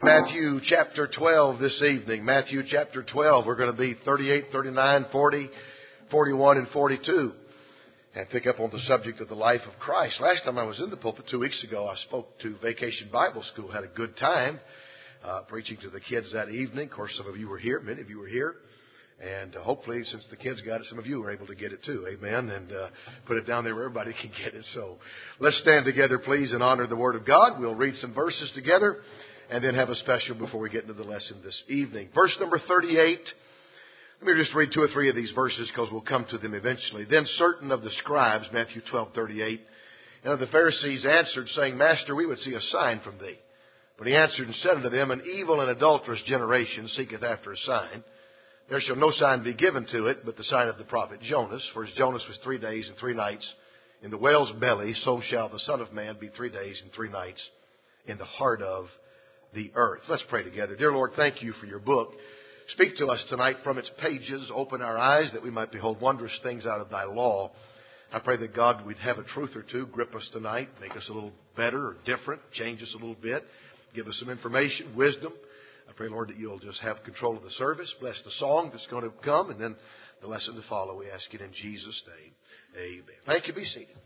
Matthew chapter 12 this evening. Matthew chapter 12. We're going to be 38, 39, 40, 41, and 42. And pick up on the subject of the life of Christ. Last time I was in the pulpit 2 weeks ago, I spoke to Vacation Bible School. Had a good time preaching to the kids that evening. Of course, some of you were here. Many of you were here. And hopefully, since the kids got it, some of you were able to get it too. Amen. And put it down there where everybody can get it. So let's stand together, please, and honor the Word of God. We'll read some verses together and then have a special before we get into the lesson this evening. Verse number 38. Let me just read 2 or 3 of these verses because we'll come to them eventually. Then certain of the scribes, Matthew 12:38, and of the Pharisees answered, saying, Master, we would see a sign from thee. But he answered and said unto them, An evil and adulterous generation seeketh after a sign. There shall no sign be given to it, but the sign of the prophet Jonas. For as Jonas was 3 days and 3 nights in the whale's belly, so shall the Son of Man be 3 days and 3 nights in the heart of the earth. Let's pray together. Dear Lord, thank you for your book. Speak to us tonight from its pages. Open our eyes that we might behold wondrous things out of thy law. I pray that, God, we'd have a truth or two. Grip us tonight. Make us a little better or different. Change us a little bit. Give us some information, wisdom. I pray, Lord, that you'll just have control of the service. Bless the song that's going to come and then the lesson to follow. We ask it in Jesus' name. Amen. Thank you. Be seated.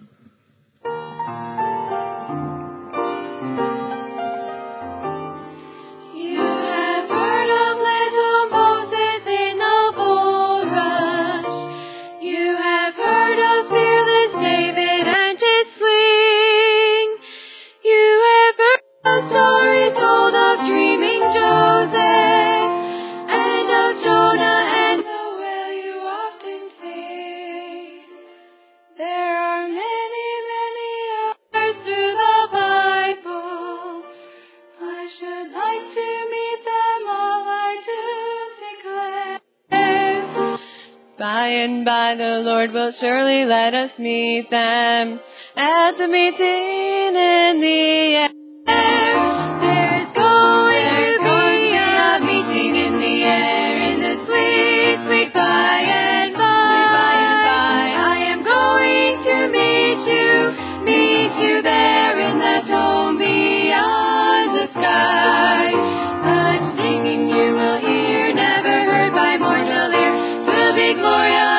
By the Lord will surely let us meet them at the meeting in the air. There's going to be a meeting in the air in the sweet, sweet by and by. I am going to meet you there in that home beyond the sky. A singing you will hear, never heard by mortal ear, will be glorious.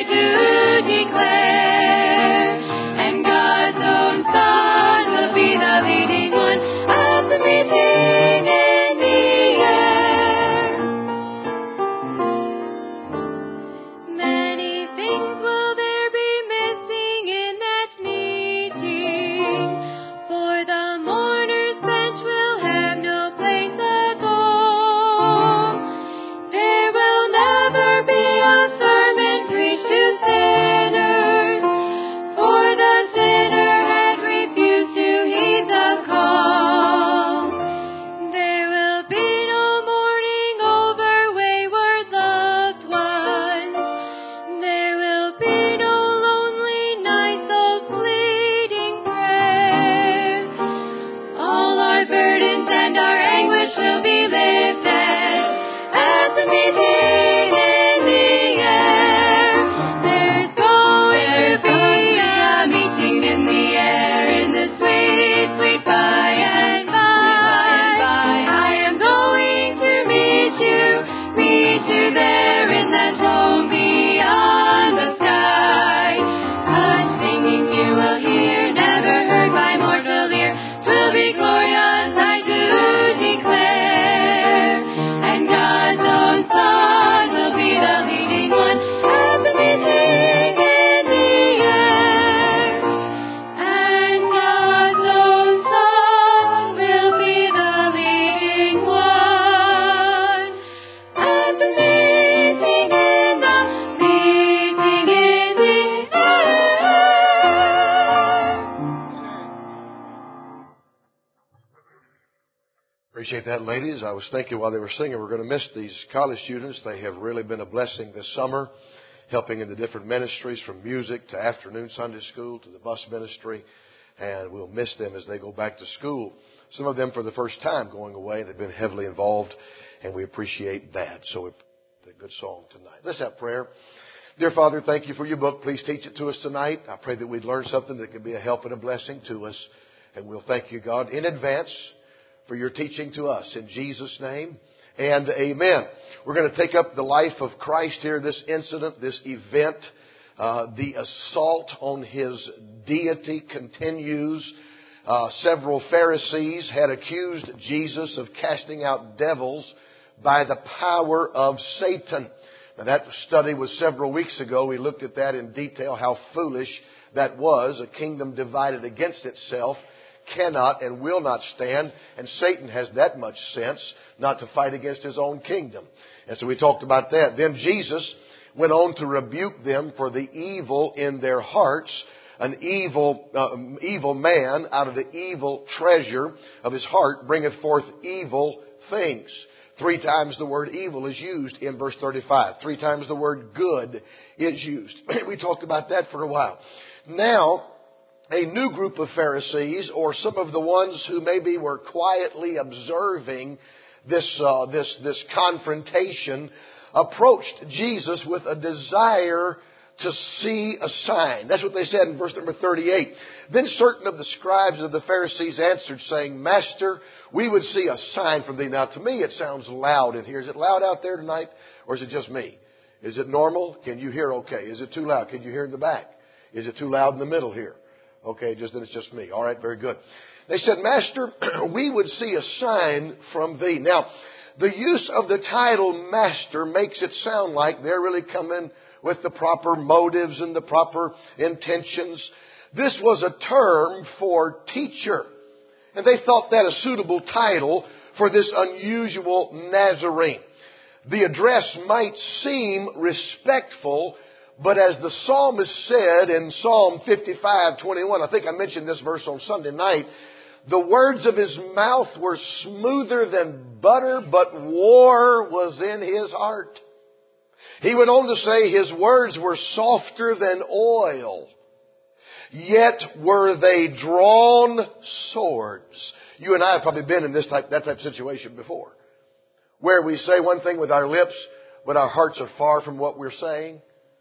That, ladies, I was thinking while they were singing, we're going to miss these college students. They have really been a blessing this summer, helping in the different ministries from music to afternoon Sunday school to the bus ministry, and we'll miss them as they go back to school. Some of them for the first time going away, and they've been heavily involved, and we appreciate that. So it's a good song tonight. Let's have prayer. Dear Father, thank you for your book. Please teach it to us tonight. I pray that we'd learn something that can be a help and a blessing to us, and we'll thank you, God, in advance for your teaching to us. In Jesus' name, and amen. We're going to take up the life of Christ here, this incident, this event. The assault on His deity continues. Several Pharisees had accused Jesus of casting out devils by the power of Satan. Now, that study was several weeks ago. We looked at that in detail, how foolish that was. A kingdom divided against itself cannot and will not stand, and Satan has that much sense not to fight against his own kingdom. And so we talked about that. Then Jesus went on to rebuke them for the evil in their hearts. An evil man out of the evil treasure of his heart bringeth forth evil things. 3 times the word evil is used in verse 35. 3 times the word good is used. We talked about that for a while. Now, a new group of Pharisees, or some of the ones who maybe were quietly observing this confrontation, approached Jesus with a desire to see a sign. That's what they said in verse number 38. Then certain of the scribes of the Pharisees answered, saying, Master, we would see a sign from thee. Now, to me, it sounds loud in here. Is it loud out there tonight, or is it just me? Is it normal? Can you hear okay? Is it too loud? Can you hear in the back? Is it too loud in the middle here? Okay, then it's just me. All right, very good. They said, Master, we would see a sign from thee. Now, the use of the title Master makes it sound like they're really coming with the proper motives and the proper intentions. This was a term for teacher. And they thought that a suitable title for this unusual Nazarene. The address might seem respectful, but as the psalmist said in Psalm 55:21, I think I mentioned this verse on Sunday night, the words of his mouth were smoother than butter, but war was in his heart. He went on to say his words were softer than oil, yet were they drawn swords. You and I have probably been in that type of situation before, where we say one thing with our lips, but our hearts are far from what we're saying.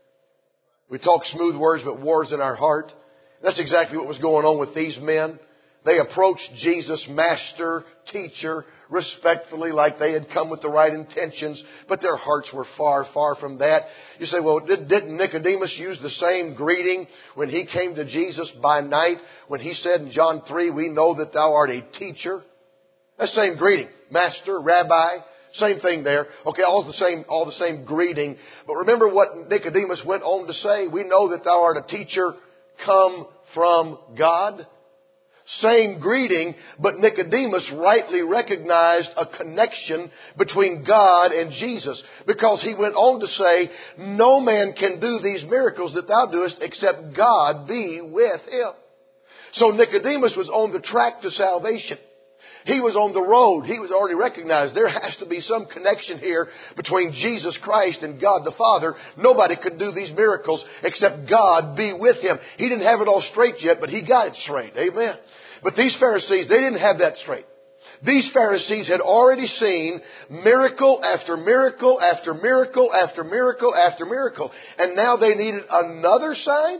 We talk smooth words, but war's in our heart. That's exactly what was going on with these men. They approached Jesus, Master, Teacher, respectfully, like they had come with the right intentions, but their hearts were far, far from that. You say, well, didn't Nicodemus use the same greeting when he came to Jesus by night, when he said in John 3, we know that thou art a teacher? That same greeting, Master, Rabbi, same thing there. Okay, all the same greeting. But remember what Nicodemus went on to say? We know that thou art a teacher come from God. Same greeting, but Nicodemus rightly recognized a connection between God and Jesus, because he went on to say, no man can do these miracles that thou doest except God be with him. So Nicodemus was on the track to salvation. He was on the road. He was already recognized there has to be some connection here between Jesus Christ and God the Father. Nobody could do these miracles except God be with him. He didn't have it all straight yet, but he got it straight. Amen. But these Pharisees, they didn't have that straight. These Pharisees had already seen miracle after miracle after miracle after miracle after miracle. And now they needed another sign?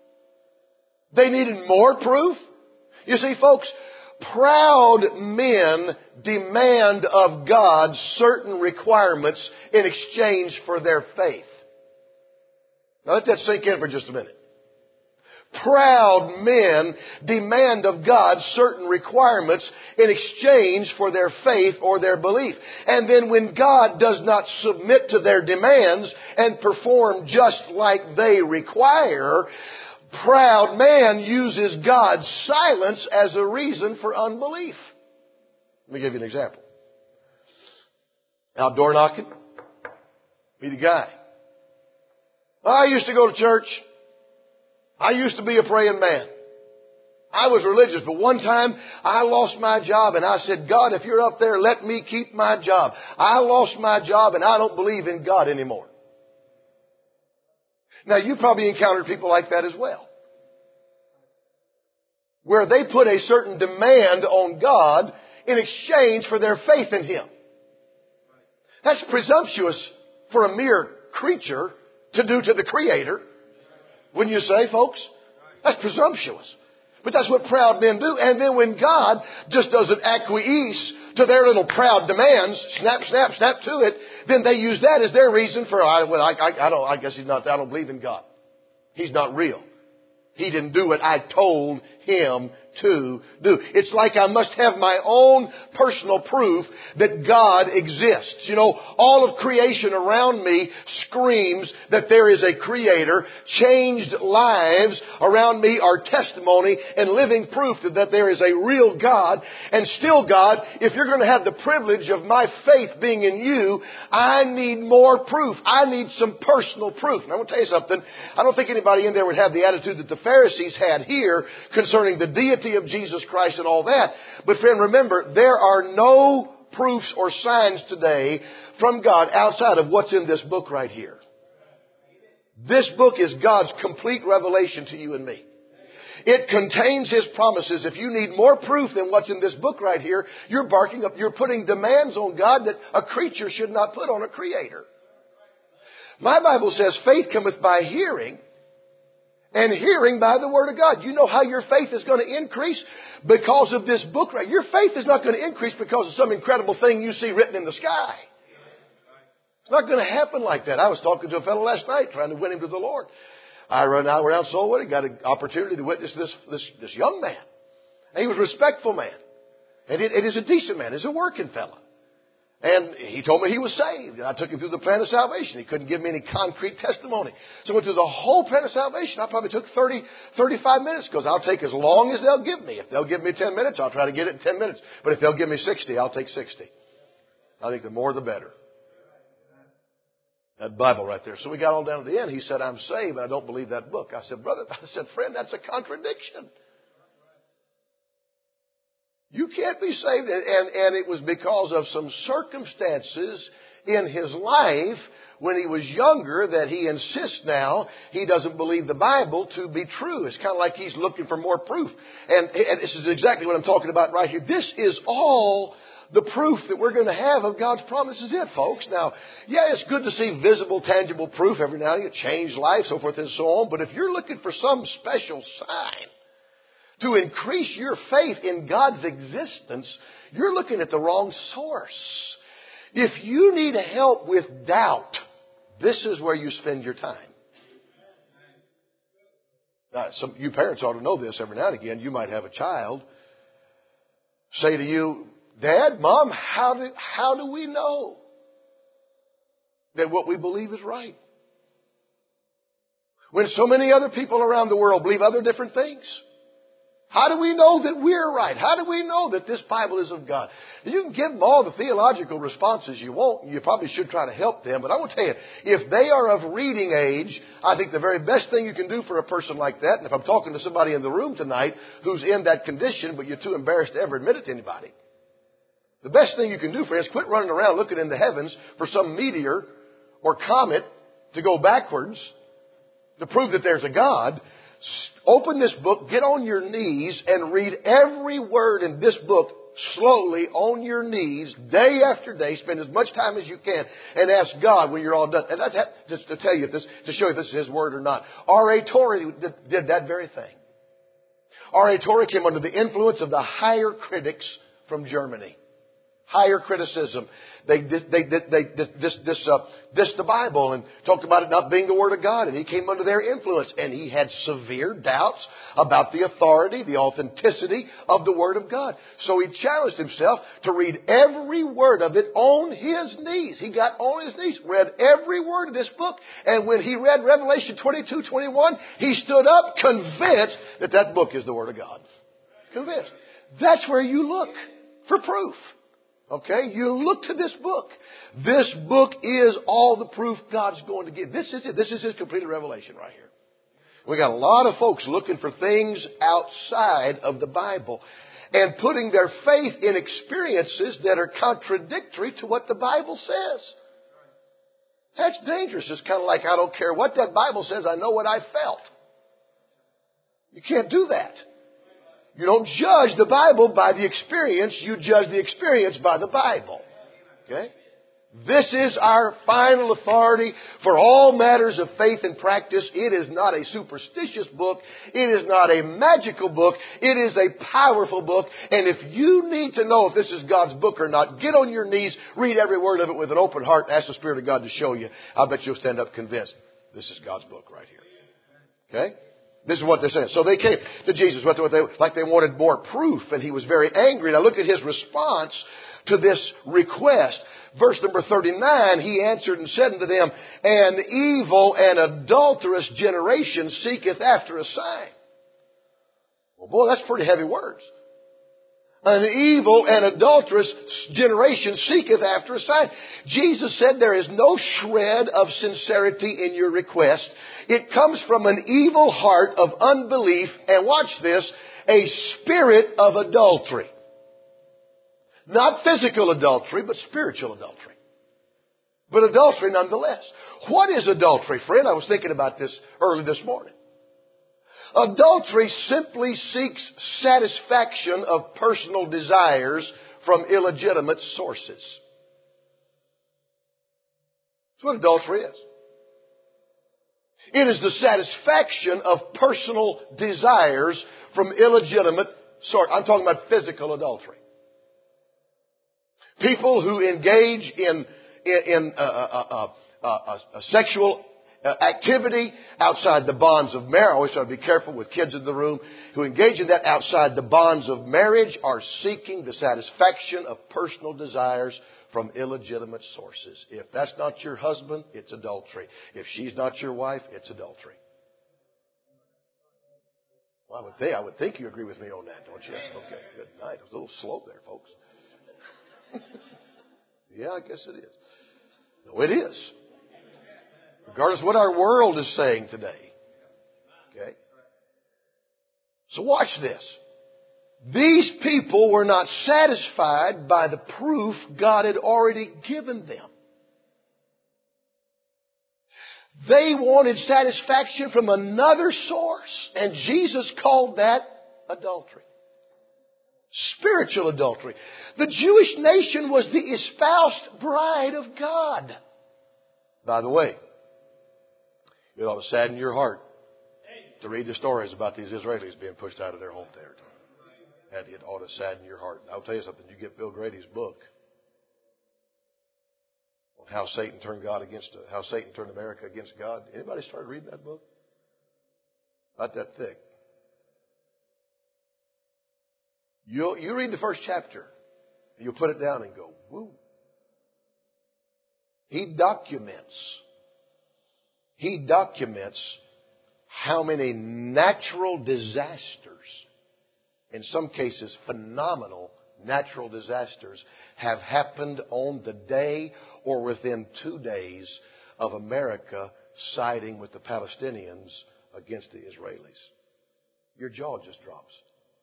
They needed more proof? You see, folks, proud men demand of God certain requirements in exchange for their faith. Now let that sink in for just a minute. Proud men demand of God certain requirements in exchange for their faith or their belief. And then when God does not submit to their demands and perform just like they require, proud man uses God's silence as a reason for unbelief. Let me give you an example. Out door knocking. Meet a guy. I used to go to church. I used to be a praying man. I was religious, but one time I lost my job and I said, God, if you're up there, let me keep my job. I lost my job and I don't believe in God anymore. Now, you probably encountered people like that as well, where they put a certain demand on God in exchange for their faith in Him. That's presumptuous for a mere creature to do to the Creator. Wouldn't you say, folks? That's presumptuous. But that's what proud men do. And then when God just doesn't acquiesce to their little proud demands, snap, snap, snap to it, then they use that as their reason for, I guess he's not, I don't believe in God. He's not real. He didn't do what I told him to do. It's like I must have my own personal proof that God exists. You know, all of creation around me screams that there is a Creator. Changed lives around me are testimony and living proof that there is a real God. And still, God, if you're going to have the privilege of my faith being in you, I need more proof. I need some personal proof. And I'm going to tell you something. I don't think anybody in there would have the attitude that the Pharisees had here concerning the deity of Jesus Christ and all that. But friend, remember, there are no proofs or signs today from God outside of what's in this book right here. This book is God's complete revelation to you and me. It contains His promises. If you need more proof than what's in this book right here, you're barking up, you're putting demands on God that a creature should not put on a Creator. My Bible says faith cometh by hearing, and hearing by the Word of God. You know how your faith is going to increase? Because of this book right. Your faith is not going to increase because of some incredible thing you see written in the sky. It's not going to happen like that. I was talking to a fellow last night trying to win him to the Lord. I ran out around Soulwood and got an opportunity to witness this young man. And he was a respectful man. And it is a decent man. He's a working fella. And he told me he was saved. And I took him through the plan of salvation. He couldn't give me any concrete testimony. So I went through the whole plan of salvation. I probably took 35 minutes because I'll take as long as they'll give me. If they'll give me 10 minutes, I'll try to get it in 10 minutes. But if they'll give me 60, I'll take 60. I think the more the better. That Bible right there. So we got all down to the end. He said, I'm saved, but I don't believe that book. I said, brother, friend, that's a contradiction. You can't be saved. And it was because of some circumstances in his life when he was younger that he insists now he doesn't believe the Bible to be true. It's kind of like he's looking for more proof. And this is exactly what I'm talking about right here. This is all the proof that we're going to have of God's promises in, folks. Now, yeah, it's good to see visible, tangible proof every now and then. Change life, so forth and so on. But if you're looking for some special sign to increase your faith in God's existence, you're looking at the wrong source. If you need help with doubt, this is where you spend your time. Now, you parents ought to know this every now and again. You might have a child say to you, Dad, Mom, how do we know that what we believe is right? When so many other people around the world believe other different things. How do we know that we're right? How do we know that this Bible is of God? You can give them all the theological responses you want. You probably should try to help them. But I want to tell you, if they are of reading age, I think the very best thing you can do for a person like that, and if I'm talking to somebody in the room tonight who's in that condition, but you're too embarrassed to ever admit it to anybody, the best thing you can do for is quit running around looking in the heavens for some meteor or comet to go backwards to prove that there's a God. Open this book, get on your knees, and read every word in this book slowly on your knees, day after day. Spend as much time as you can, and ask God when you're all done. And that's just to tell you this, to show you if this is His Word or not. R.A. Torrey did that very thing. R.A. Torrey came under the influence of the higher critics from Germany. Higher criticism. They dissed the Bible and talked about it not being the Word of God. And he came under their influence. And he had severe doubts about the authority, the authenticity of the Word of God. So he challenged himself to read every word of it on his knees. He got on his knees, read every word of this book. And when he read Revelation 22:21, he stood up convinced that that book is the Word of God. Convinced. That's where you look for proof. Okay? You look to this book. This book is all the proof God's going to give. This is it. This is His completed revelation right here. We got a lot of folks looking for things outside of the Bible and putting their faith in experiences that are contradictory to what the Bible says. That's dangerous. It's kind of like, I don't care what that Bible says, I know what I felt. You can't do that. You don't judge the Bible by the experience. You judge the experience by the Bible. Okay? This is our final authority for all matters of faith and practice. It is not a superstitious book. It is not a magical book. It is a powerful book. And if you need to know if this is God's book or not, get on your knees, read every word of it with an open heart, and ask the Spirit of God to show you. I bet you'll stand up convinced this is God's book right here. Okay? This is what they're saying. So they came to Jesus like they wanted more proof, and he was very angry. Now look at his response to this request. Verse number 39, he answered and said unto them, An evil and adulterous generation seeketh after a sign. Well, boy, that's pretty heavy words. An evil and adulterous generation seeketh after a sign. Jesus said there is no shred of sincerity in your request. It comes from an evil heart of unbelief, and watch this, a spirit of adultery. Not physical adultery, but spiritual adultery. But adultery nonetheless. What is adultery, friend? I was thinking about this early this morning. Adultery simply seeks satisfaction of personal desires from illegitimate sources. That's what adultery is. It is the satisfaction of personal desires from illegitimate sources. I'm talking about physical adultery. People who engage in sexual activity outside the bonds of marriage. I always try to be careful with kids in the room who engage in that outside the bonds of marriage are seeking the satisfaction of personal desires from illegitimate sources. If that's not your husband, it's adultery. If she's not your wife, it's adultery. Well, I would think you agree with me on that, don't you? Okay, good night. I was a little slow there, folks. Yeah, I guess it is. No, it is. Regardless of what our world is saying today. Okay? So watch this. These people were not satisfied by the proof God had already given them. They wanted satisfaction from another source, and Jesus called that adultery. Spiritual adultery. The Jewish nation was the espoused bride of God. By the way, it ought to sadden your heart to read the stories about these Israelis being pushed out of their home territory. And it ought to sadden your heart. I'll tell you something. You get Bill Grady's book on how Satan turned America against God. Anybody started reading that book? About that thick. You read the first chapter, and you'll put it down and go, woo. He documents how many natural disasters, in some cases phenomenal natural disasters, have happened on the day or within 2 days of America siding with the Palestinians against the Israelis. Your jaw just drops.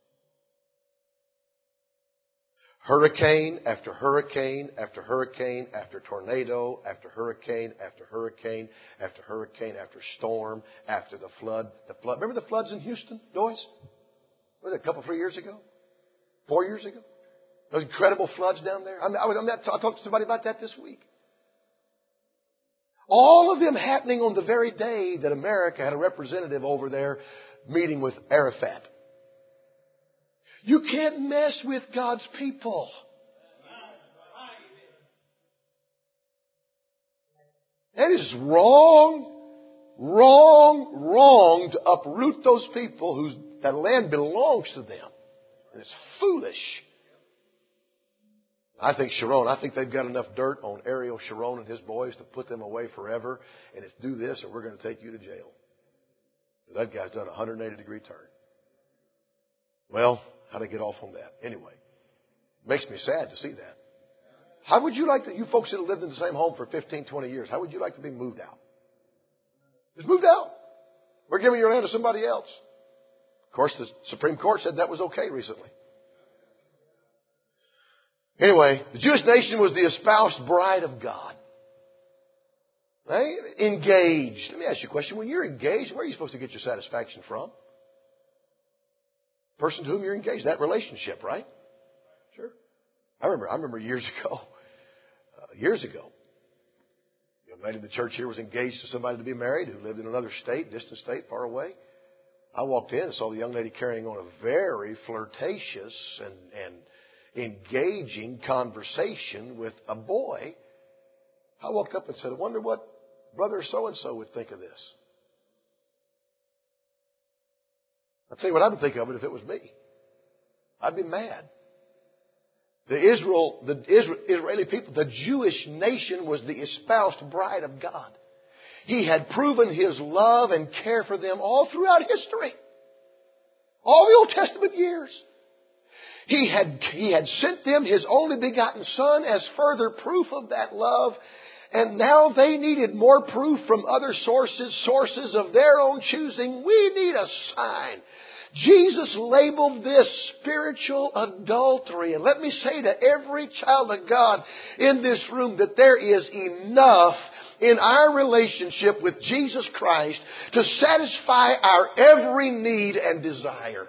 Hurricane after hurricane after hurricane after tornado after hurricane after hurricane after hurricane after storm after the flood. Remember the floods in Houston, Doyce? Was it a couple, 3 years ago? 4 years ago? Those incredible floods down there. I talked to somebody about that this week. All of them happening on the very day that America had a representative over there meeting with Arafat. You can't mess with God's people. It is wrong to uproot those people that land belongs to them. And it's foolish. I think they've got enough dirt on Ariel Sharon and his boys to put them away forever. And it's do this or we're going to take you to jail. That guy's done a 180-degree turn. Well, how to get off on that? Anyway, makes me sad to see that. How would you like you folks that have lived in the same home for 15, 20 years, how would you like to be moved out? Just moved out. We're giving your land to somebody else. Of course, the Supreme Court said that was okay recently. Anyway, the Jewish nation was the espoused bride of God. Right? Engaged. Let me ask you a question. When you're engaged, where are you supposed to get your satisfaction from? Person to whom you're engaged, that relationship, right? Sure. I remember years ago, A lady in the church here was engaged to somebody to be married who lived in another state, distant state, far away. I walked in and saw the young lady carrying on a very flirtatious and engaging conversation with a boy. I walked up and said, I wonder what brother so-and-so would think of this. I'll tell you what I would think of it if it was me. I'd be mad. The Israeli people, the Jewish nation, was the espoused bride of God. He had proven His love and care for them all throughout history. All the Old Testament years. He had sent them His only begotten Son as further proof of that love. And now they needed more proof from other sources of their own choosing. We need a sign. Jesus labeled this spiritual adultery. And let me say to every child of God in this room that there is enough in our relationship with Jesus Christ to satisfy our every need and desire.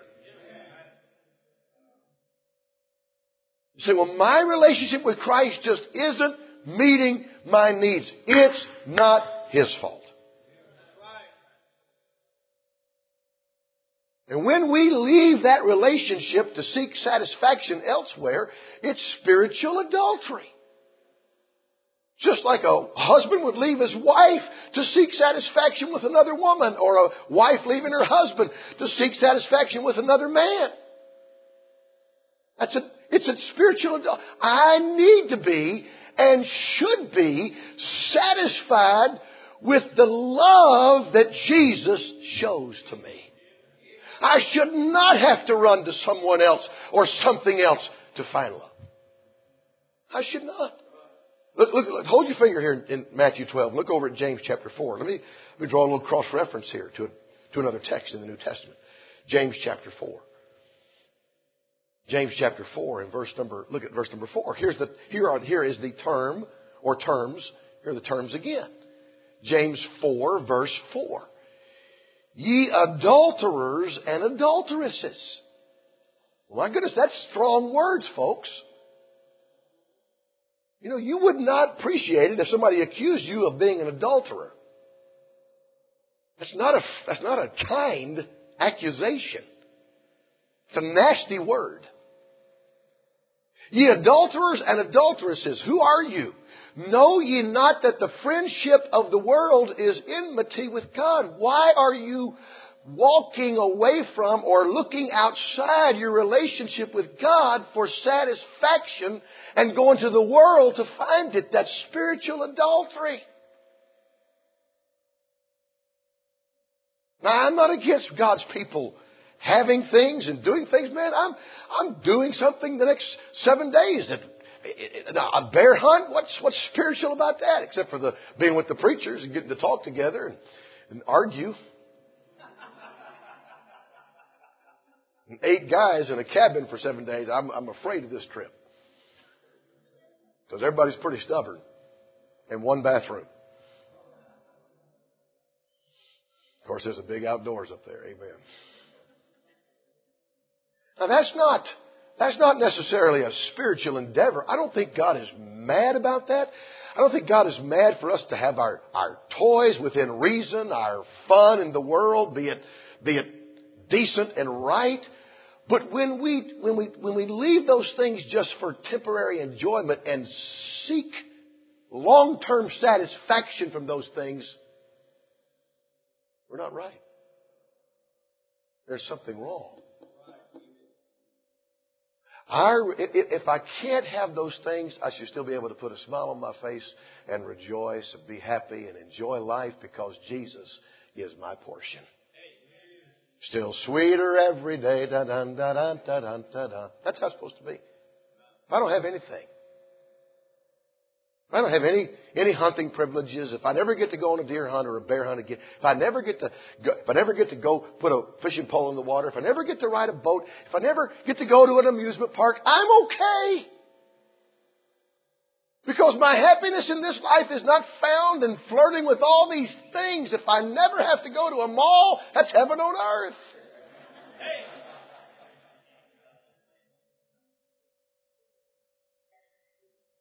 You say, well, my relationship with Christ just isn't meeting my needs. It's not His fault. And when we leave that relationship to seek satisfaction elsewhere, it's spiritual adultery. Just like a husband would leave his wife to seek satisfaction with another woman, or a wife leaving her husband to seek satisfaction with another man. It's a spiritual adultery. I need to be and should be satisfied with the love that Jesus shows to me. I should not have to run to someone else or something else to find love. I should not. Look, hold your finger here in Matthew 12. Look over at James chapter 4. Let me draw a little cross-reference here to another text in the New Testament. James chapter 4. James chapter 4 and look at verse number 4. Here is the term or terms. Here are the terms again. James 4 verse 4. Ye adulterers and adulteresses. My goodness, that's strong words, folks. You know, you would not appreciate it if somebody accused you of being an adulterer. That's not a kind accusation. It's a nasty word. Ye adulterers and adulteresses, who are you? Know ye not that the friendship of the world is enmity with God? Why are you walking away from or looking outside your relationship with God for satisfaction and going to the world to find it? That's spiritual adultery. Now, I'm not against God's people having things and doing things. Man, I'm doing something the next 7 days. A bear hunt? What's spiritual about that? Except for being with the preachers and getting to talk together and argue. And 8 guys in a cabin for 7 days. I'm afraid of this trip. Because everybody's pretty stubborn. And 1 bathroom. Of course, there's a big outdoors up there. Amen. Now that's not necessarily a spiritual endeavor. I don't think God is mad about that. I don't think God is mad for us to have our toys within reason, our fun in the world, be it decent and right. But when we leave those things just for temporary enjoyment and seek long-term satisfaction from those things, we're not right. There's something wrong. If I can't have those things, I should still be able to put a smile on my face and rejoice and be happy and enjoy life because Jesus is my portion. Still sweeter every day. Da-dun, da-dun, da-dun, da-dun. That's how it's supposed to be. If I don't have anything, if I don't have any hunting privileges, if I never get to go on a deer hunt or a bear hunt again, if I never get to go put a fishing pole in the water, if I never get to ride a boat, if I never get to go to an amusement park, I'm okay. Because my happiness in this life is not found in flirting with all these things. If I never have to go to a mall, that's heaven on earth.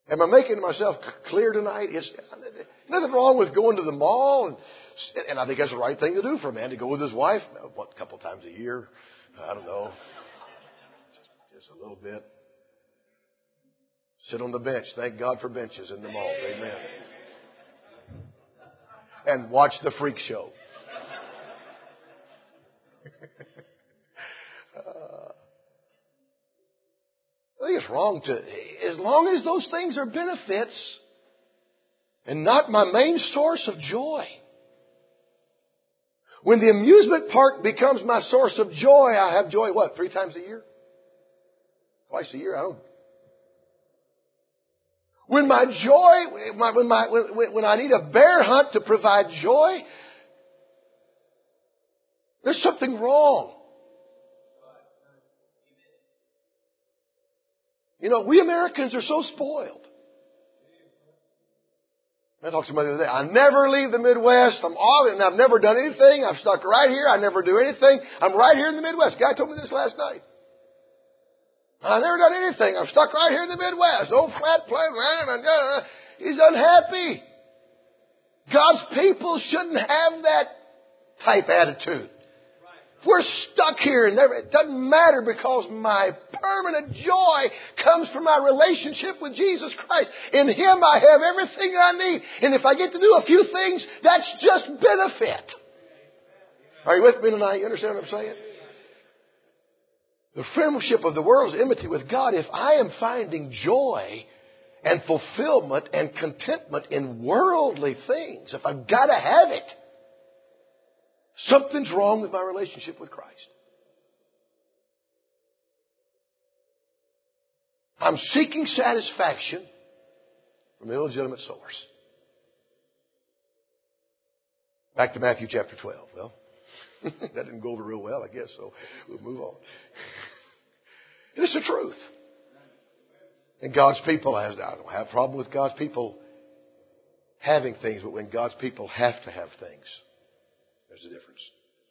Am I making myself clear tonight? It's nothing wrong with going to the mall, and I think that's the right thing to do for a man, to go with his wife a couple times a year. I don't know. Just a little bit. Sit on the bench. Thank God for benches in the mall. Amen. And watch the freak show. I think it's wrong to, as long as those things are benefits and not my main source of joy. When the amusement park becomes my source of joy, I have joy, 3 times a year? Twice a year? I don't. When my joy, when I need a bear hunt to provide joy, there's something wrong. You know, we Americans are so spoiled. I talked to somebody the other day. I never leave the Midwest. I've never done anything. I'm stuck right here. I never do anything. I'm right here in the Midwest. Guy told me this last night. I've never done anything. I'm stuck right here in the Midwest. Old flat plain land. He's unhappy. God's people shouldn't have that type attitude. We're stuck here and it doesn't matter, because my permanent joy comes from my relationship with Jesus Christ. In Him I have everything I need. And if I get to do a few things, that's just benefit. Are you with me tonight? You understand what I'm saying? The friendship of the world is enmity with God. If I am finding joy and fulfillment and contentment in worldly things, if I've got to have it, something's wrong with my relationship with Christ. I'm seeking satisfaction from an illegitimate source. Back to Matthew chapter 12. Well, that didn't go over real well, I guess, so we'll move on. It's the truth. And God's people, I don't have a problem with God's people having things, but when God's people have to have things, there's a difference.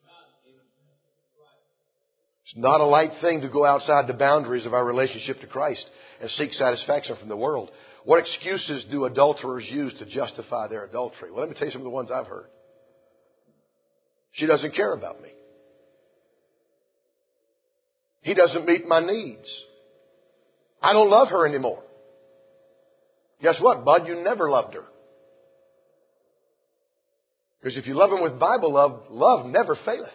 It's not a light thing to go outside the boundaries of our relationship to Christ and seek satisfaction from the world. What excuses do adulterers use to justify their adultery? Well, let me tell you some of the ones I've heard. She doesn't care about me. He doesn't meet my needs. I don't love her anymore. Guess what, bud? You never loved her. Because if you love Him with Bible love, love never faileth.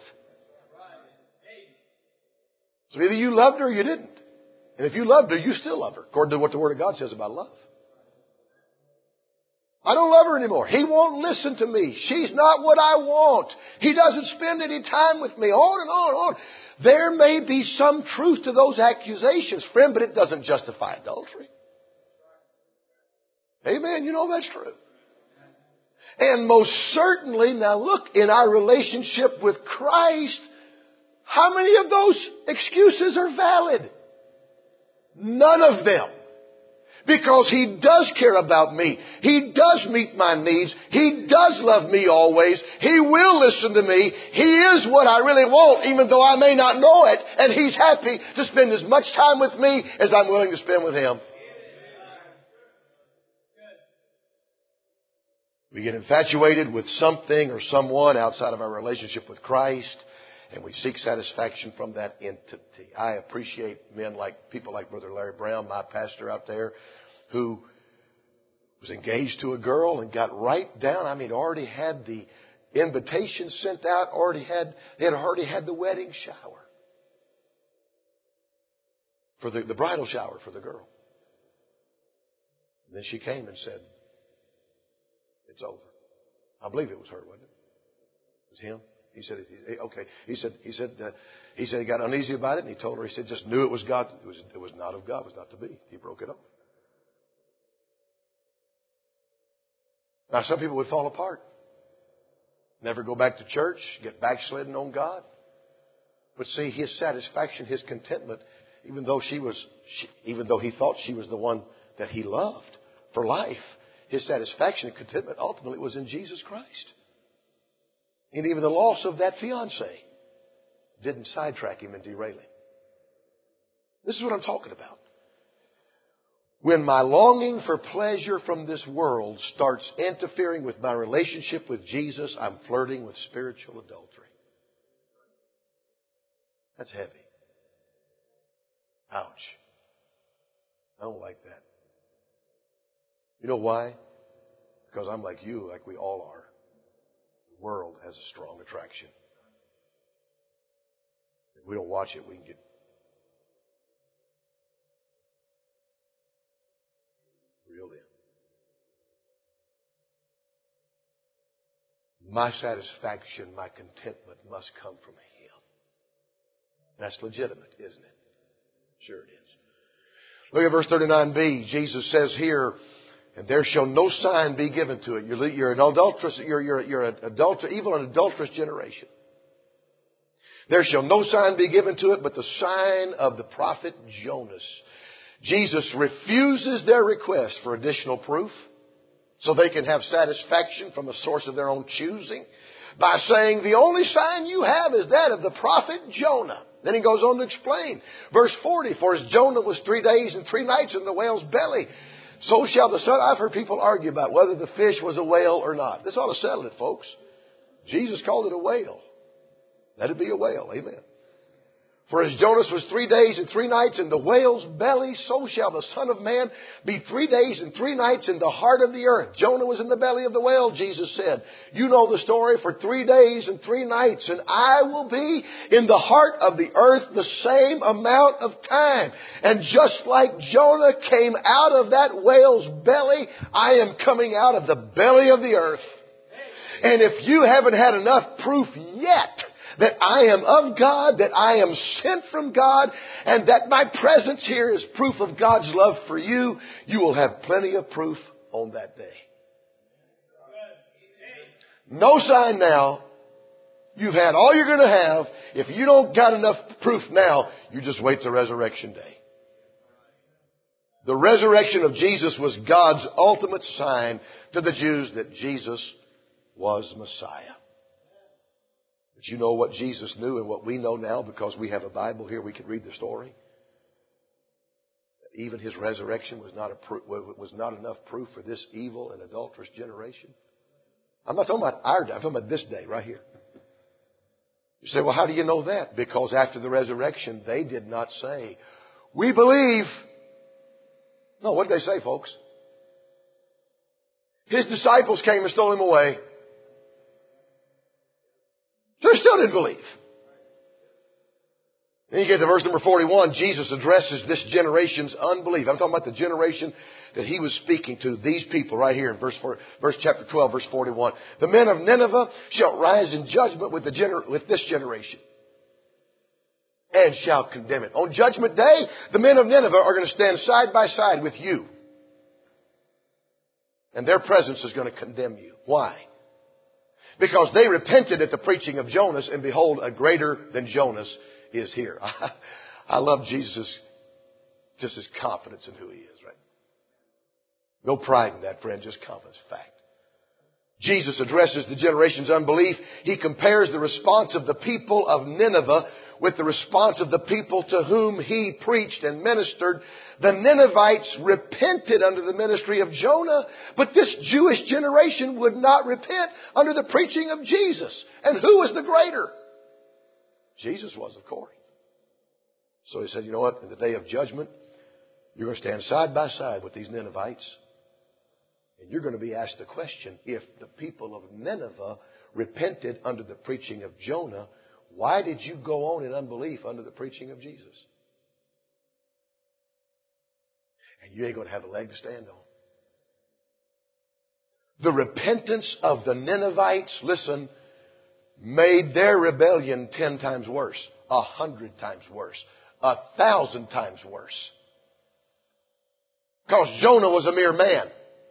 So either you loved her or you didn't. And if you loved her, you still love her, according to what the Word of God says about love. I don't love her anymore. He won't listen to me. She's not what I want. He doesn't spend any time with me. On and on and on. There may be some truth to those accusations, friend, but it doesn't justify adultery. Amen. You know that's true. And most certainly, now look, in our relationship with Christ, how many of those excuses are valid? None of them. Because He does care about me. He does meet my needs. He does love me always. He will listen to me. He is what I really want, even though I may not know it. And He's happy to spend as much time with me as I'm willing to spend with Him. We get infatuated with something or someone outside of our relationship with Christ, and we seek satisfaction from that entity. I appreciate people like Brother Larry Brown, my pastor out there, who was engaged to a girl and got right down. Already had the invitation sent out, they had already had the wedding shower. For the bridal shower for the girl. And then she came and said, "It's over." I believe it was her, wasn't it? It was him. He said, okay. He said he got uneasy about it, and he told her, he said, just knew it was God. It was not of God. It was not to be. He broke it off. Now, some people would fall apart. Never go back to church, get backslidden on God. But see, his satisfaction, his contentment, even though he thought she was the one that he loved for life, his satisfaction and contentment ultimately was in Jesus Christ. And even the loss of that fiancée didn't sidetrack him and derail him. This is what I'm talking about. When my longing for pleasure from this world starts interfering with my relationship with Jesus, I'm flirting with spiritual adultery. That's heavy. Ouch. I don't like that. You know why? Because I'm like you, like we all are. The world has a strong attraction. If we don't watch it, we can get reeled in. My satisfaction, my contentment must come from Him. That's legitimate, isn't it? Sure it is. Look at verse 39b. Jesus says here, and there shall no sign be given to it. You're an adulterous, you're an evil and adulterous generation. There shall no sign be given to it but the sign of the prophet Jonas. Jesus refuses their request for additional proof so they can have satisfaction from a source of their own choosing by saying the only sign you have is that of the prophet Jonah. Then he goes on to explain. Verse 40, for as Jonah was 3 days and 3 nights in the whale's belly, so shall the Son. I've heard people argue about whether the fish was a whale or not. This ought to settle it, folks. Jesus called it a whale. Let it be a whale. Amen. For as Jonas was 3 days and 3 nights in the whale's belly, so shall the Son of Man be 3 days and 3 nights in the heart of the earth. Jonah was in the belly of the whale, Jesus said. You know the story, for 3 days and 3 nights. And I will be in the heart of the earth the same amount of time. And just like Jonah came out of that whale's belly, I am coming out of the belly of the earth. And if you haven't had enough proof yet that I am of God, that I am sent from God, and that my presence here is proof of God's love for you, you will have plenty of proof on that day. No sign now. You've had all you're going to have. If you don't got enough proof now, you just wait till resurrection day. The resurrection of Jesus was God's ultimate sign to the Jews that Jesus was Messiah. But you know what Jesus knew and what we know now because we have a Bible here. We can read the story. Even His resurrection was not enough proof for this evil and adulterous generation. I'm not talking about our day. I'm talking about this day right here. You say, well, how do you know that? Because after the resurrection, they did not say, we believe. No, what did they say, folks? His disciples came and stole Him away. So they still didn't believe. Then you get to verse number 41. Jesus addresses this generation's unbelief. I'm talking about the generation that He was speaking to. These people right here in verse chapter 12, verse 41. The men of Nineveh shall rise in judgment with this generation and shall condemn it. On judgment day, the men of Nineveh are going to stand side by side with you. And their presence is going to condemn you. Why? Because they repented at the preaching of Jonas, and behold, a greater than Jonas is here. I love Jesus' just His confidence in who He is, right? No pride in that, friend, just confidence, fact. Jesus addresses the generation's unbelief. He compares the response of the people of Nineveh with the response of the people to whom He preached and ministered. The Ninevites repented under the ministry of Jonah, but this Jewish generation would not repent under the preaching of Jesus. And who was the greater? Jesus was, of course. So He said, you know what? In the day of judgment, you're going to stand side by side with these Ninevites. And you're going to be asked the question, if the people of Nineveh repented under the preaching of Jonah, why did you go on in unbelief under the preaching of Jesus? And you ain't going to have a leg to stand on. The repentance of the Ninevites, listen, made their rebellion 10 times worse, 100 times worse, 1,000 times worse. Because Jonah was a mere man.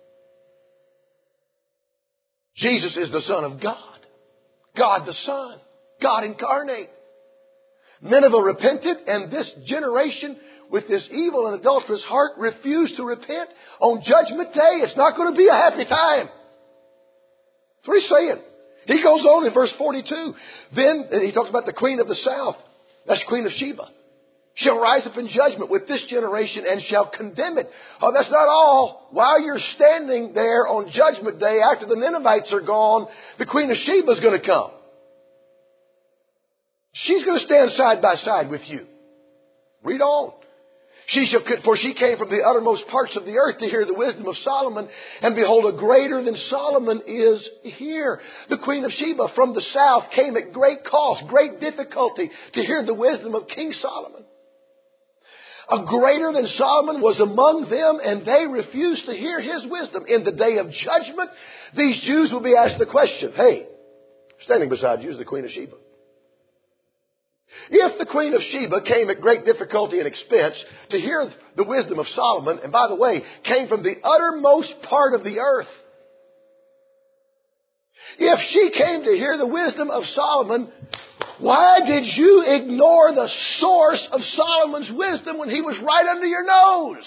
Jesus is the Son of God. God the Son. God incarnate. Nineveh repented, and this generation with this evil and adulterous heart refused to repent. On Judgment Day, it's not going to be a happy time. That's what He's saying. He goes on in verse 42. Then he talks about the Queen of the South. That's Queen of Sheba. shall rise up in judgment with this generation and shall condemn it. Oh, that's not all. While you're standing there on Judgment Day, after the Ninevites are gone, the Queen of Sheba is going to come. She's going to stand side by side with you. Read on. For she came from the uttermost parts of the earth to hear the wisdom of Solomon, and behold, a greater than Solomon is here. The Queen of Sheba from the south came at great cost, great difficulty to hear the wisdom of King Solomon. A greater than Solomon was among them, and they refused to hear his wisdom. In the day of judgment, these Jews will be asked the question, hey, standing beside you is the Queen of Sheba. If the Queen of Sheba came at great difficulty and expense to hear the wisdom of Solomon, and by the way, came from the uttermost part of the earth, if she came to hear the wisdom of Solomon, why did you ignore the source of Solomon's wisdom when he was right under your nose?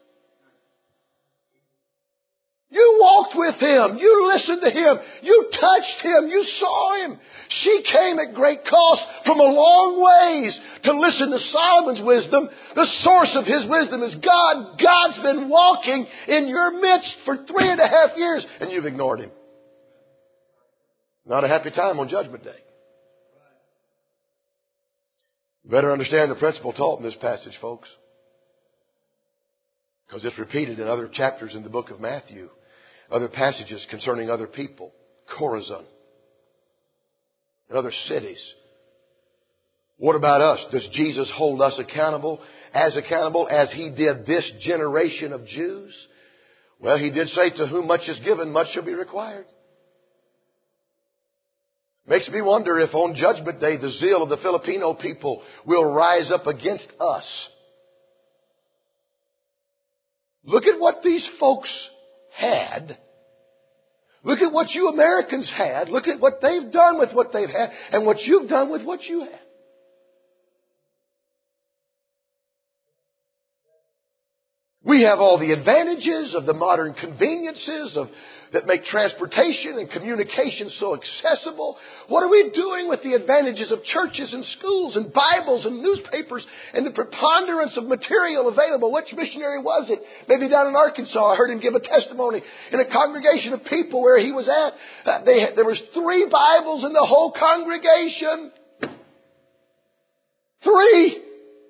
You walked with him. You listened to him. You touched him. You saw him. She came at great cost from a long ways to listen to Solomon's wisdom. The source of his wisdom is God. God's been walking in your midst for 3.5 years, and you've ignored him. Not a happy time on Judgment Day. You better understand the principle taught in this passage, folks. Because it's repeated in other chapters in the book of Matthew. Other passages concerning other people. Chorazin. And other cities. What about us? Does Jesus hold us accountable as he did this generation of Jews? Well, he did say, to whom much is given, much shall be required. Makes me wonder if on Judgment Day the zeal of the Filipino people will rise up against us. Look at what these folks had. Look at what you Americans had. Look at what they've done with what they've had and what you've done with what you had. We have all the advantages of the modern conveniences that make transportation and communication so accessible. What are we doing with the advantages of churches and schools and Bibles and newspapers and the preponderance of material available? Which missionary was it? Maybe down in Arkansas. I heard him give a testimony in a congregation of people where he was at. There was 3 Bibles in the whole congregation. 3.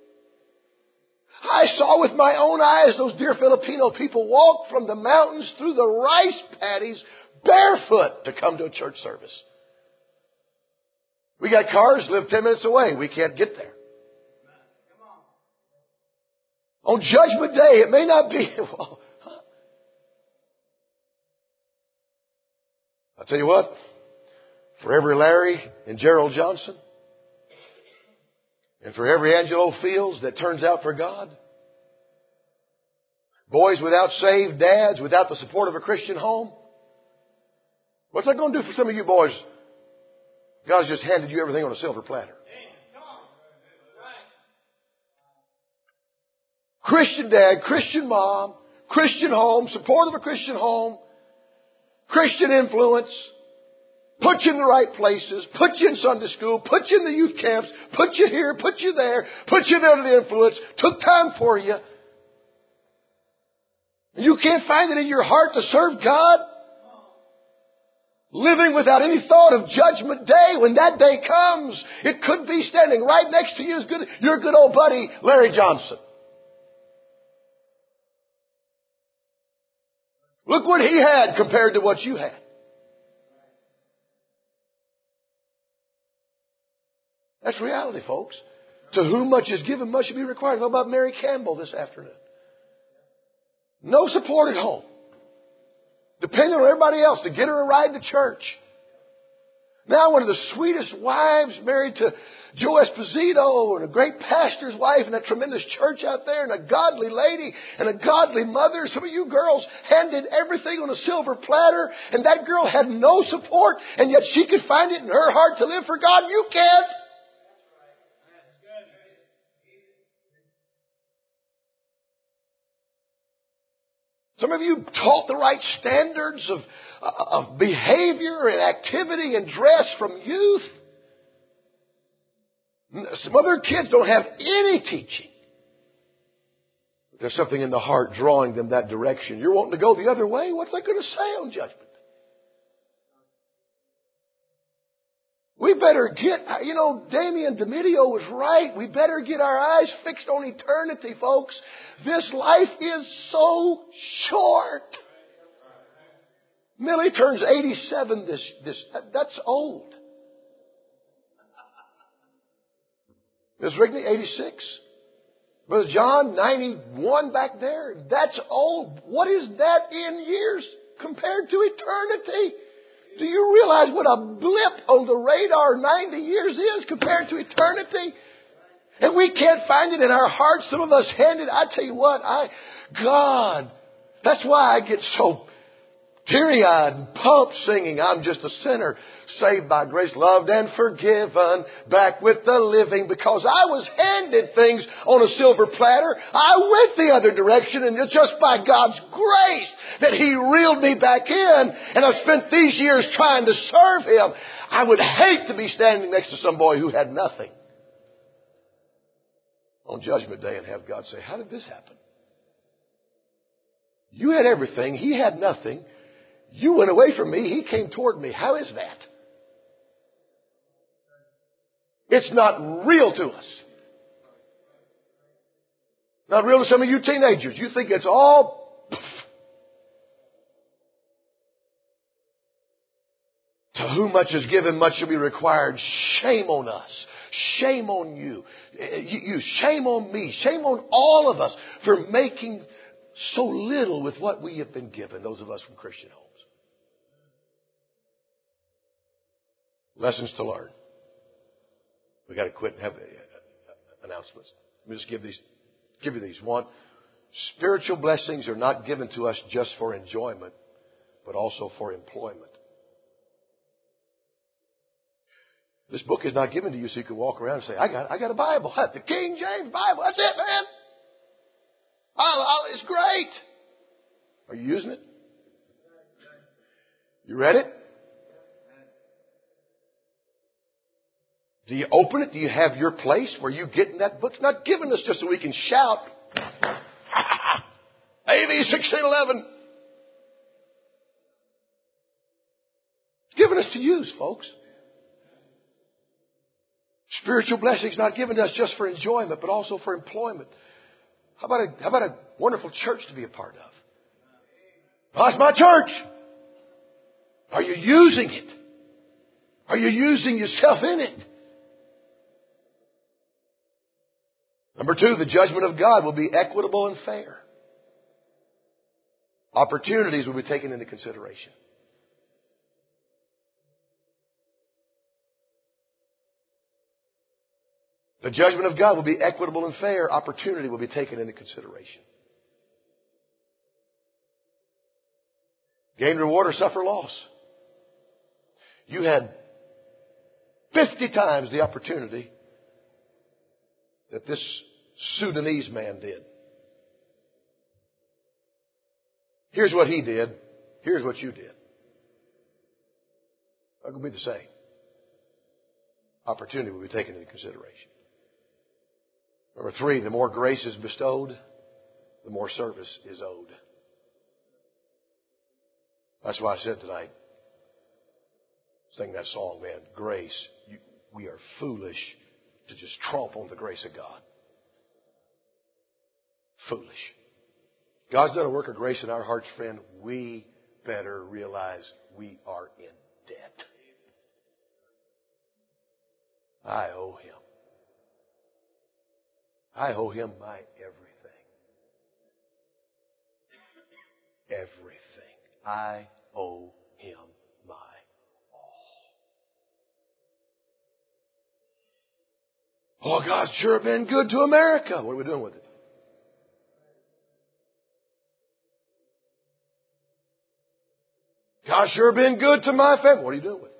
I saw with my own eyes those dear Filipino people walk from the mountains through the rice paddies barefoot to come to a church service. We got cars live 10 minutes away. We can't get there. On Judgment Day, it may not be. Well, I'll tell you what. For every Larry and Gerald Johnson, and for every Angelo Fields that turns out for God, boys without saved dads, without the support of a Christian home, what's that going to do for some of you boys? God's just handed you everything on a silver platter. Christian dad, Christian mom, Christian home, support of a Christian home, Christian influence, put you in the right places, put you in Sunday school, put you in the youth camps, put you here, put you there, put you under the influence, took time for you. You can't find it in your heart to serve God? Living without any thought of Judgment Day. When that day comes, it could be standing right next to you as your good old buddy, Larry Johnson. Look what he had compared to what you had. That's reality, folks. To whom much is given, much shall be required. How about Mary Campbell this afternoon? No support at home. Depending on everybody else to get her a ride to church. Now one of the sweetest wives, married to Joe Esposito, and a great pastor's wife, and a tremendous church out there, and a godly lady, and a godly mother. Some of you girls handed everything on a silver platter, and that girl had no support, and yet she could find it in her heart to live for God. You can't. Some of you taught the right standards of behavior and activity and dress from youth. Some other kids don't have any teaching. There's something in the heart drawing them that direction. You're wanting to go the other way? What's that going to say on judgment? We better get, Damien Domidio was right. We better get our eyes fixed on eternity, folks. This life is so short. Millie turns 87 that's old. Ms. Rigney, 86. Brother John, 91 back there. That's old. What is that in years compared to eternity? Do you realize what a blip on the radar 90 years is compared to eternity? And we can't find it in our hearts. Some of us handed. I tell you what, God, that's why I get so teary-eyed and pumped singing, I'm just a sinner, saved by grace, loved and forgiven, back with the living, because I was handed things on a silver platter. I went the other direction, and it's just by God's grace that He reeled me back in, and I've spent these years trying to serve Him. I would hate to be standing next to some boy who had nothing on Judgment Day and have God say, how did this happen? You had everything. He had nothing. You went away from me. He came toward me. How is that? It's not real to us. Not real to some of you teenagers. You think it's all... To whom much is given, much shall be required. Shame on us. Shame on you. Shame on me. Shame on all of us for making so little with what we have been given, those of us from Christian homes. Lessons to learn. We got to quit and have announcements. Let me just give you these. One, spiritual blessings are not given to us just for enjoyment, but also for employment. This book is not given to you so you can walk around and say, I got a Bible. The King James Bible. That's it, man. Oh, it's great. Are you using it? You read it? Do you open it? Do you have your place where you get in that book? It's not given us just so we can shout. AV 1611. It's given us to use, folks. Spiritual blessings not given to us just for enjoyment, but also for employment. How about a wonderful church to be a part of? Oh, it's my church. Are you using it? Are you using yourself in it? Number two, the judgment of God will be equitable and fair. Opportunities will be taken into consideration. The judgment of God will be equitable and fair. Opportunity will be taken into consideration. Gain reward or suffer loss. You had 50 times the opportunity that this Sudanese man did. Here's what he did. Here's what you did. Not going to be the same. Opportunity will be taken into consideration. Number three, the more grace is bestowed, the more service is owed. That's why I said tonight, sing that song, man, grace. We are foolish to just tromp on the grace of God. Foolish. God's done a work of grace in our hearts, friend. We better realize we are in debt. I owe Him. I owe Him my everything. Everything. I owe Him my all. Oh, God's sure been good to America. What are we doing with it? God's sure been good to my family. What are you doing with it?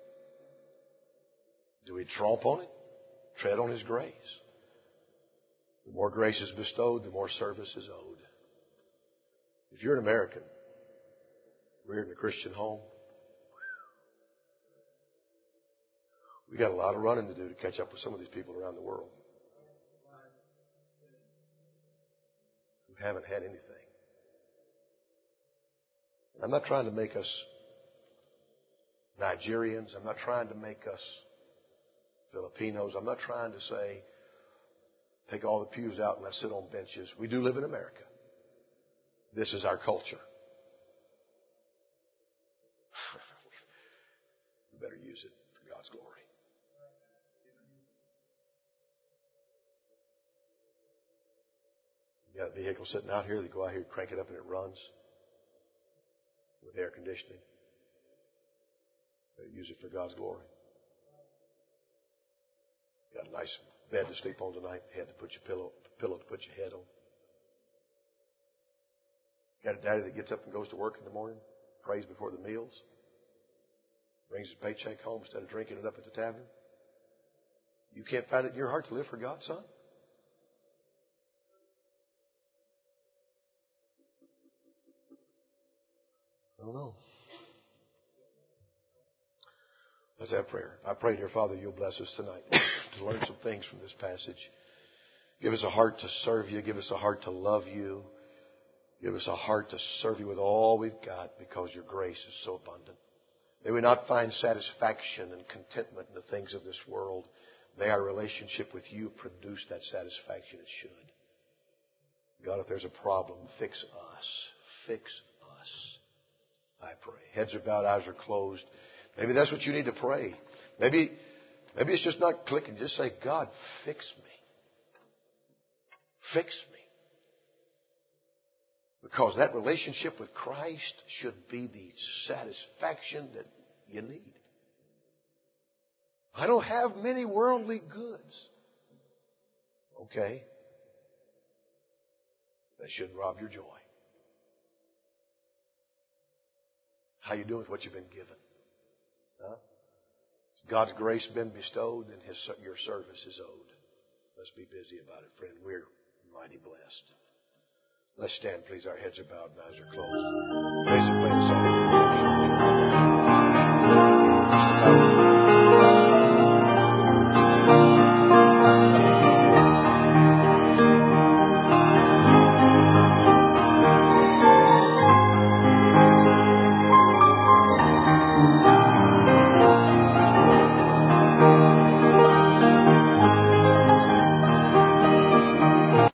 Do we tromp on it? Tread on His grace? The more grace is bestowed, the more service is owed. If you're an American, reared in a Christian home, We got a lot of running to do to catch up with some of these people around the world who haven't had anything. I'm not trying to make us Nigerians. I'm not trying to make us Filipinos. I'm not trying to say, take all the pews out and let's sit on benches. We do live in America. This is our culture. We better use it for God's glory. You got a vehicle sitting out here, they go out here, crank it up, and it runs with air conditioning. Better use it for God's glory. You got a nice bed to sleep on tonight, head to put your pillow to put your head on. You got a daddy that gets up and goes to work in the morning, prays before the meals, brings his paycheck home instead of drinking it up at the tavern. You can't find it in your heart to live for God, son? I don't know. Let's have prayer. I pray, dear Father, you'll bless us tonight to learn some things from this passage. Give us a heart to serve you. Give us a heart to love you. Give us a heart to serve you with all we've got because your grace is so abundant. May we not find satisfaction and contentment in the things of this world. May our relationship with you produce that satisfaction it should. God, if there's a problem, fix us. Fix us. I pray. Heads are bowed, eyes are closed. Maybe that's what you need to pray. Maybe it's just not clicking. Just say, God, fix me. Fix me. Because that relationship with Christ should be the satisfaction that you need. I don't have many worldly goods. Okay. That shouldn't rob your joy. How you doing with what you've been given? Huh? God's grace been bestowed and your service is owed. Let's be busy about it, friend. We're mighty blessed. Let's stand, please. Our heads are bowed and eyes are closed. Praise the